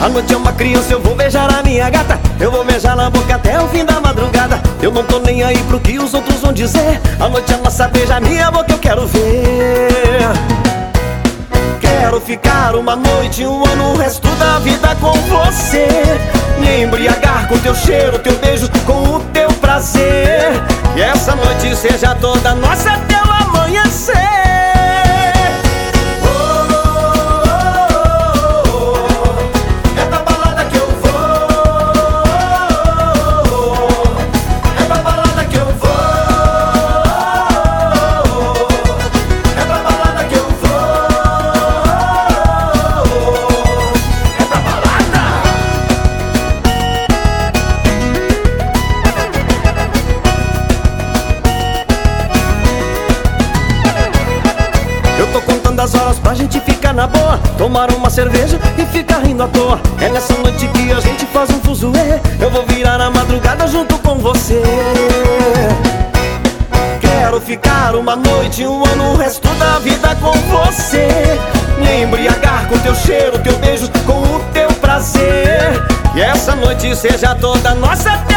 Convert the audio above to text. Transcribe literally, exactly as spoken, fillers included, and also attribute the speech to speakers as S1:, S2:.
S1: A noite é uma criança, eu vou beijar a minha gata. Eu vou beijar na boca até o fim da madrugada. Eu não tô nem aí pro que os outros vão dizer. A noite é nossa, beija a minha boca, eu quero ver. Quero ficar uma noite, um ano, o resto da vida com você. Me embriagar com teu cheiro, teu beijo, com o teu prazer. Que essa noite seja toda nossa até o amanhecer. Eu tô contando as horas pra gente ficar na boa, tomar uma cerveja e ficar rindo à toa. É nessa noite que a gente faz um fuzuê. Eu vou virar na madrugada junto com você. Quero ficar uma noite, um ano, o resto da vida com você. Me embriagar com teu cheiro, teu beijo, com o teu prazer. E essa noite seja toda nossa.